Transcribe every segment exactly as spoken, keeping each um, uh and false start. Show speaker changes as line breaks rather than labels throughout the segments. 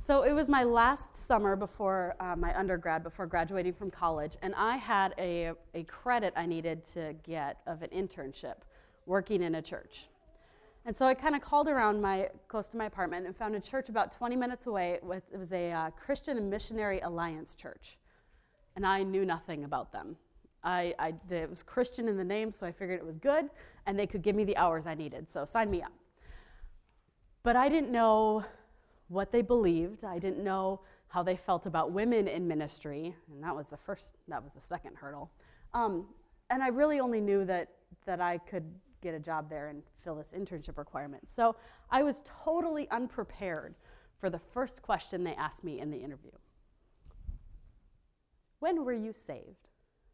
So it was my last summer before uh, my undergrad, before graduating from college, and I had a, a credit I needed to get of an internship working in a church. And so I kind of called around my close to my apartment and found a church about twenty minutes away. With, it was a uh, Christian and Missionary Alliance church, and I knew nothing about them. I, I, it was Christian in the name, so I figured it was good, and they could give me the hours I needed, so sign me up. But I didn't know what they believed. I didn't know how they felt about women in ministry, and that was the first, that was the second hurdle. Um, and I really only knew that, that I could get a job there and fill this internship requirement. So I was totally unprepared for the first question they asked me in the interview. When were you saved?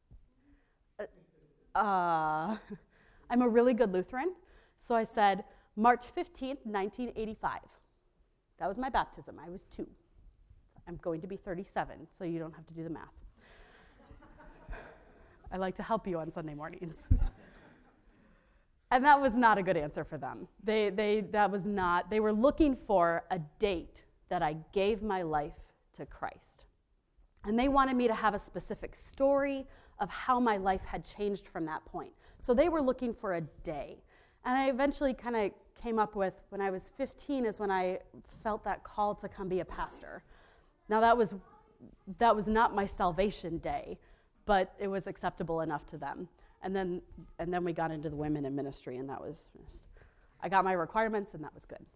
Uh, I'm a really good Lutheran, so I said, March fifteenth, nineteen eighty-five. That was my baptism. I was two. I'm going to be thirty-seven, so you don't have to do the math. I like to help you on Sunday mornings. And that was not a good answer for them. They, they, that was not, they were looking for a date that I gave my life to Christ. And they wanted me to have a specific story of how my life had changed from that point. So they were looking for a day. And I eventually kind of came up with, when I was fifteen is when I felt that call to come be a pastor. Now that was, that was not my salvation day, but it was acceptable enough to them. And then, and then we got into the women in ministry, and that was, just, I got my requirements, and that was good.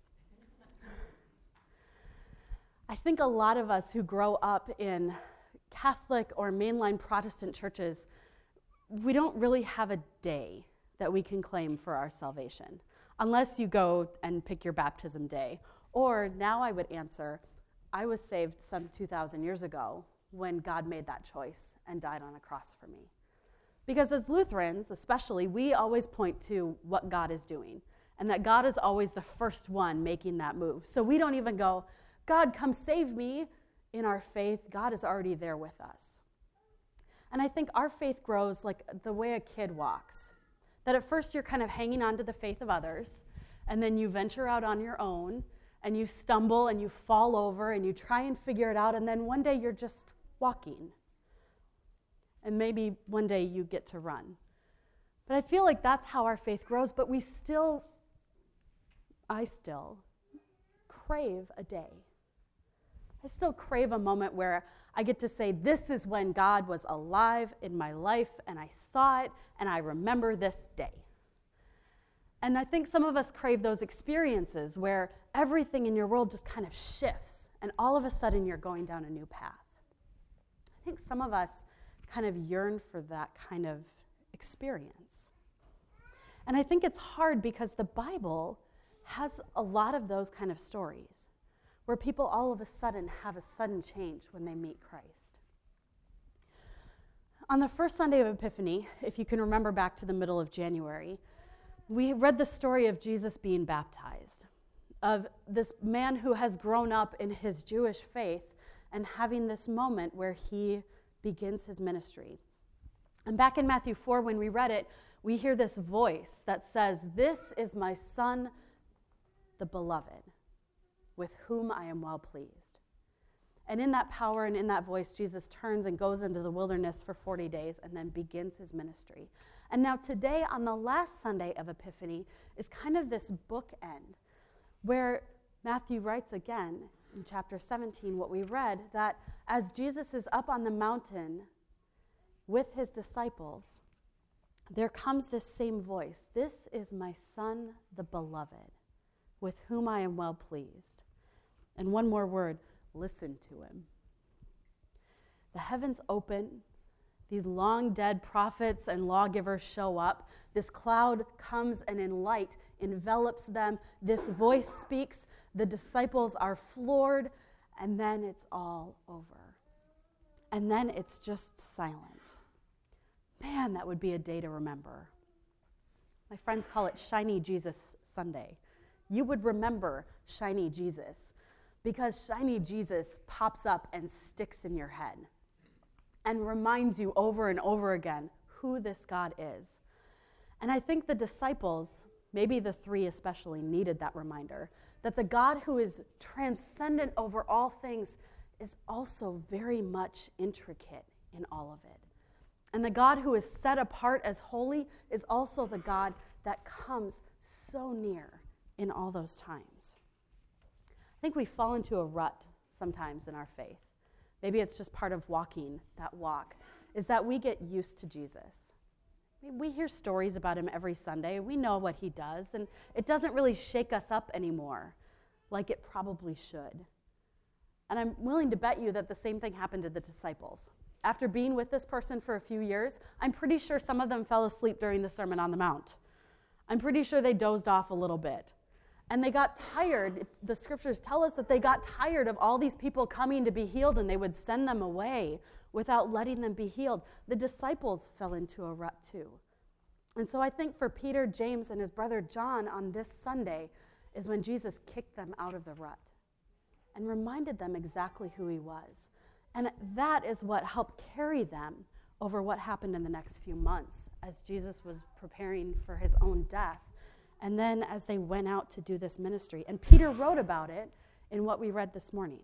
I think a lot of us who grow up in Catholic or mainline Protestant churches, we don't really have a day that we can claim for our salvation, unless you go and pick your baptism day. Or now I would answer, I was saved some two thousand years ago when God made that choice and died on a cross for me. Because as Lutherans, especially, we always point to what God is doing, and that God is always the first one making that move. So we don't even go, God, come save me. In our faith, God is already there with us. And I think our faith grows like the way a kid walks. That at first you're kind of hanging on to the faith of others, and then you venture out on your own, and you stumble, and you fall over, and you try and figure it out, and then one day you're just walking. And maybe one day you get to run. But I feel like that's how our faith grows, but we still, I still, crave a day. I still crave a moment where I get to say, this is when God was alive in my life, and I saw it, and I remember this day. And I think some of us crave those experiences where everything in your world just kind of shifts, and all of a sudden you're going down a new path. I think some of us kind of yearn for that kind of experience. And I think it's hard because the Bible has a lot of those kind of stories, where people all of a sudden have a sudden change when they meet Christ. On the first Sunday of Epiphany, if you can remember back to the middle of January, we read the story of Jesus being baptized, of this man who has grown up in his Jewish faith and having this moment where he begins his ministry. And back in Matthew four, when we read it, we hear this voice that says, "This is my son, the beloved, with whom I am well pleased." And in that power and in that voice, Jesus turns and goes into the wilderness for forty days and then begins his ministry. And now today, on the last Sunday of Epiphany, is kind of this bookend where Matthew writes again in chapter seventeen what we read, that as Jesus is up on the mountain with his disciples, there comes this same voice. "This is my son, the beloved, with whom I am well pleased." And one more word, listen to him. The heavens open. These long dead prophets and lawgivers show up. This cloud comes and in light envelops them. This voice speaks. The disciples are floored. And then it's all over. And then it's just silent. Man, that would be a day to remember. My friends call it Shiny Jesus Sunday. You would remember Shiny Jesus, because Shiny Jesus pops up and sticks in your head and reminds you over and over again who this God is. And I think the disciples, maybe the three especially, needed that reminder that the God who is transcendent over all things is also very much intricate in all of it. And the God who is set apart as holy is also the God that comes so near in all those times. I think we fall into a rut sometimes in our faith. Maybe it's just part of walking that walk, is that we get used to Jesus. We hear stories about him every Sunday. We know what he does, and it doesn't really shake us up anymore like it probably should. And I'm willing to bet you that the same thing happened to the disciples. After being with this person for a few years, I'm pretty sure some of them fell asleep during the Sermon on the Mount. I'm pretty sure they dozed off a little bit. And they got tired. The scriptures tell us that they got tired of all these people coming to be healed, and they would send them away without letting them be healed. The disciples fell into a rut too. And so I think for Peter, James, and his brother John on this Sunday is when Jesus kicked them out of the rut and reminded them exactly who he was. And that is what helped carry them over what happened in the next few months as Jesus was preparing for his own death, and then as they went out to do this ministry. And Peter wrote about it in what we read this morning.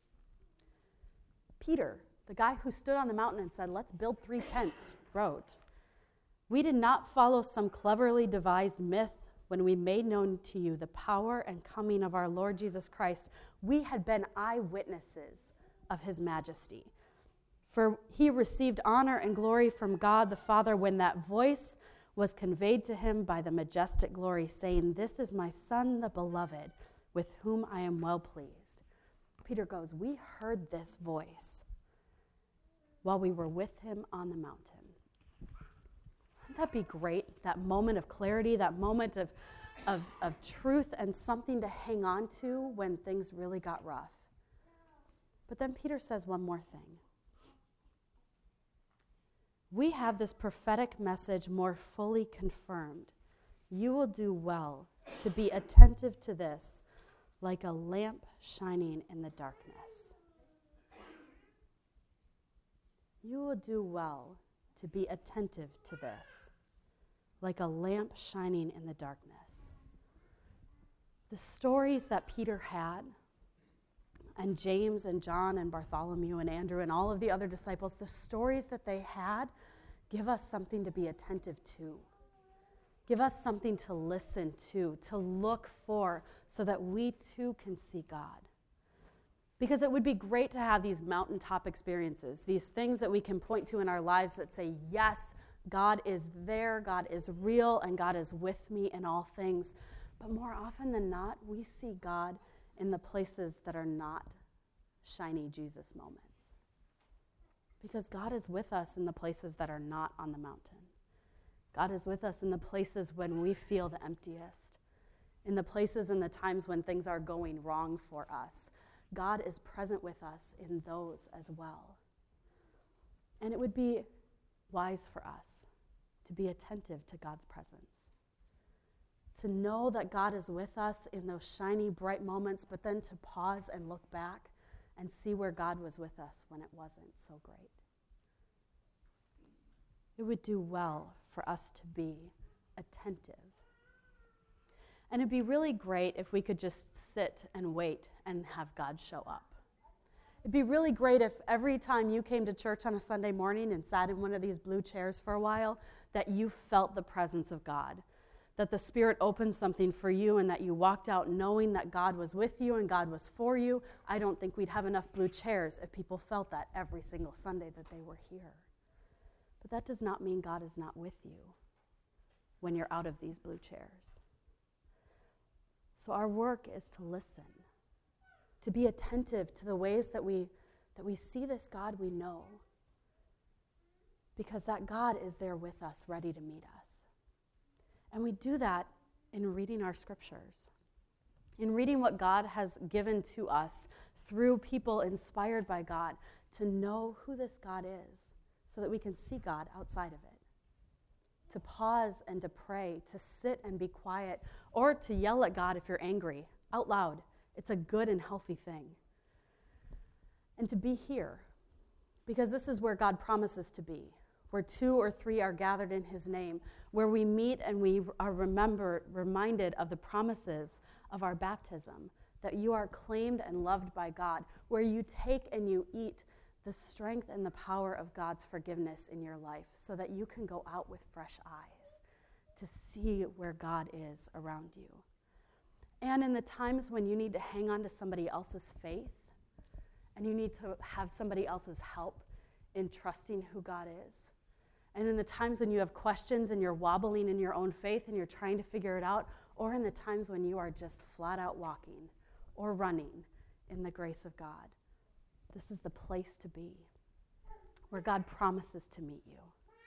Peter, the guy who stood on the mountain and said, let's build three tents, wrote, "We did not follow some cleverly devised myth when we made known to you the power and coming of our Lord Jesus Christ. We had been eyewitnesses of his majesty. For he received honor and glory from God the Father when that voice was conveyed to him by the majestic glory, saying, 'This is my Son, the beloved, with whom I am well pleased.'" Peter goes, we heard this voice while we were with him on the mountain. Wouldn't that be great? That moment of clarity, that moment of, of, of truth and something to hang on to when things really got rough. But then Peter says one more thing. We have this prophetic message more fully confirmed. You will do well to be attentive to this, like a lamp shining in the darkness. You will do well to be attentive to this, like a lamp shining in the darkness. The stories that Peter had, and James and John and Bartholomew and Andrew and all of the other disciples, the stories that they had give us something to be attentive to. Give us something to listen to, to look for, so that we too can see God. Because it would be great to have these mountaintop experiences, these things that we can point to in our lives that say, yes, God is there, God is real, and God is with me in all things. But more often than not, we see God in the places that are not shiny Jesus moments. Because God is with us in the places that are not on the mountain. God is with us in the places when we feel the emptiest, in the places and the times when things are going wrong for us. God is present with us in those as well. And it would be wise for us to be attentive to God's presence, to know that God is with us in those shiny, bright moments, but then to pause and look back and see where God was with us when it wasn't so great. It would do well for us to be attentive. And it'd be really great if we could just sit and wait and have God show up. It'd be really great if every time you came to church on a Sunday morning and sat in one of these blue chairs for a while, that you felt the presence of God, that the Spirit opened something for you and that you walked out knowing that God was with you and God was for you. I don't think we'd have enough blue chairs if people felt that every single Sunday that they were here. But that does not mean God is not with you when you're out of these blue chairs. So our work is to listen, to be attentive to the ways that we, that we see this God we know, because that God is there with us, ready to meet us. And we do that in reading our scriptures, in reading what God has given to us through people inspired by God to know who this God is so that we can see God outside of it, to pause and to pray, to sit and be quiet, or to yell at God if you're angry out loud. It's a good and healthy thing. And to be here, because this is where God promises to be, where two or three are gathered in his name, where we meet and we are remember, reminded of the promises of our baptism, that you are claimed and loved by God, where you take and you eat the strength and the power of God's forgiveness in your life so that you can go out with fresh eyes to see where God is around you. And in the times when you need to hang on to somebody else's faith and you need to have somebody else's help in trusting who God is, and in the times when you have questions and you're wobbling in your own faith and you're trying to figure it out, or in the times when you are just flat out walking or running in the grace of God, this is the place to be, where God promises to meet you.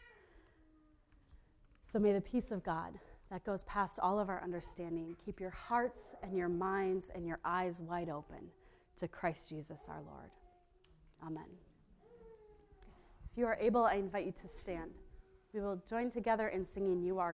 So may the peace of God that goes past all of our understanding keep your hearts and your minds and your eyes wide open to Christ Jesus our Lord. Amen. If you are able, I invite you to stand. We will join together in singing "You Are